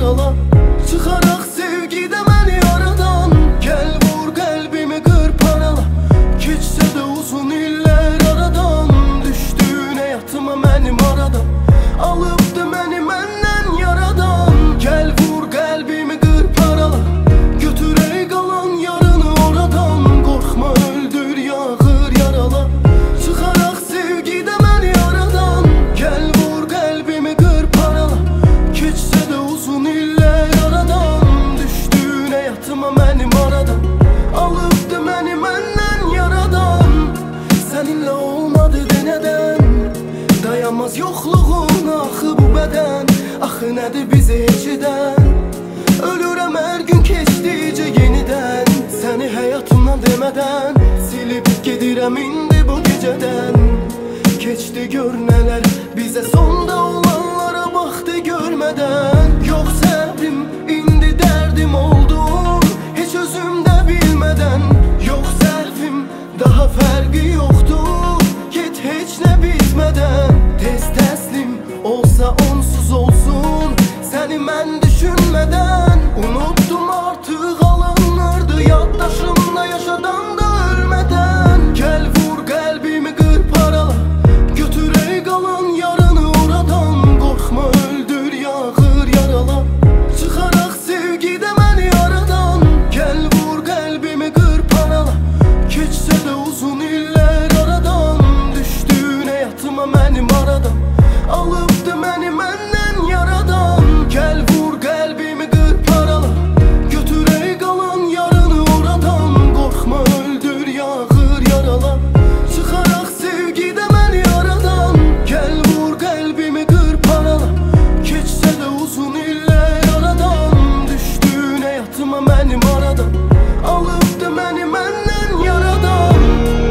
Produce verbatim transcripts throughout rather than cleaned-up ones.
yarala. Çıxaraq sevgidə məni yaradan, gəl vur qəlbimi qır parala. Keçsə də uzun illər aradan, düşdüyün həyatıma mənim aradan. Alıbdı məni məndən yaradan, gəl vur qəlbimi qır parala. Götürək qalan yarını oradan, qorxma öldür yağır yarala. Çıxaraq sevgidə məni yaradan, gəl vur qəlbimi qır parala. Keçsə də uzun illər aradan, düşdüyün həyatıma mənim aradan. Alıbdı məni məndən yaradan, səninlə olmadı denədən. Dayanmaz yoxluğun axı bu bədən, axı nədir bizi heç edən. Ölürəm hər gün keçdikcə yenidən, səni həyatımdan demədən. Silib gedirəm indi bu gecədən. Keçdi gör nələr, bizə sonda olanlara baxdı görmədən. Yox səbrim, indi dərdim oldun, heç özümdə bilmədən. Yox səhvim, daha fərqi yoxdur, get heç nə bitmədən. Tez təslim olsa onsuz olsun, səni mən düşünmədən. Unuttum artıq alınırdı yaddaşımda yaşadan da ölmədən. Gəl vur qəlbimi qır parala, götürək qalan yarını oradan. Qorxma öldür yağır yarala. Çıxaraq sevgidə məni yaradan, gəl vur qəlbimi qır parala. Keçsə də uzun illər aradan, düşdüyün həyatıma mənim aradan. Alıbdı məni məndən yaradan, gəl vur qəlbimi qır parala. Götürək qalan yarını oradan, qorxma öldür yağır yarala. Çıxaraq sevgidə məni yaradan, gəl vur qəlbimi qır parala. Keçsə də uzun illər aradan, düşdüyün həyatıma mənim aradan. Alıbdı məni məndən yaradan.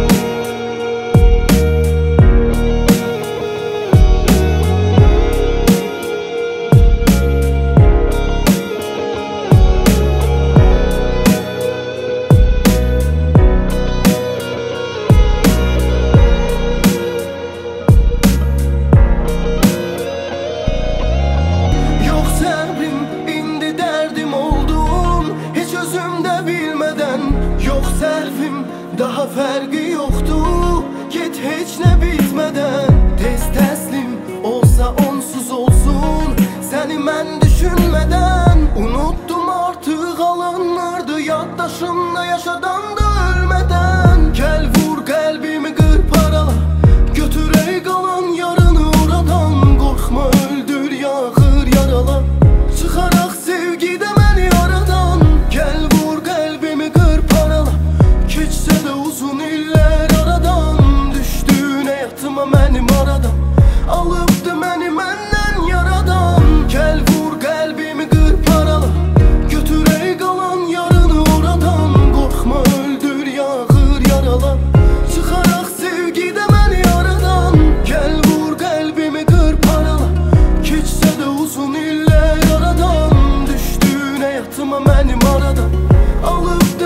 Yox səbrim, indi dərdim oldum, heç özümdə bilmədən. Yox səhvim, daha fərqi yoxdur, get heç nə bitmədən. Tez təslim olsa onsuz olsun, səni mən düşünmədən. Unuttum artıq alınırdı yaddaşımda yaşadan da ölmədən. Gəl vur qəlbimi qır parala, götürək qalan yarını oradan. Qorxma öldür yağır yarala. Çıxaraq sevgidə məni yaradan, gəl vur qəlbimi qır parala. Keçsə də uzun illər aradan, düşdüyün həyatıma mənim aradan. Alıbdı məni məndən yaradan, gəl vur qəlbimi qır parala. Götürək qalan yarını oradan, qorxma öldür yağır yarala. Çıxaraq sevgidə məni yaradan, gəl vur qəlbimi qır parala. Keçsə də uzun illər aradan, düşdüyün həyatıma mənim aradan. Alıbdı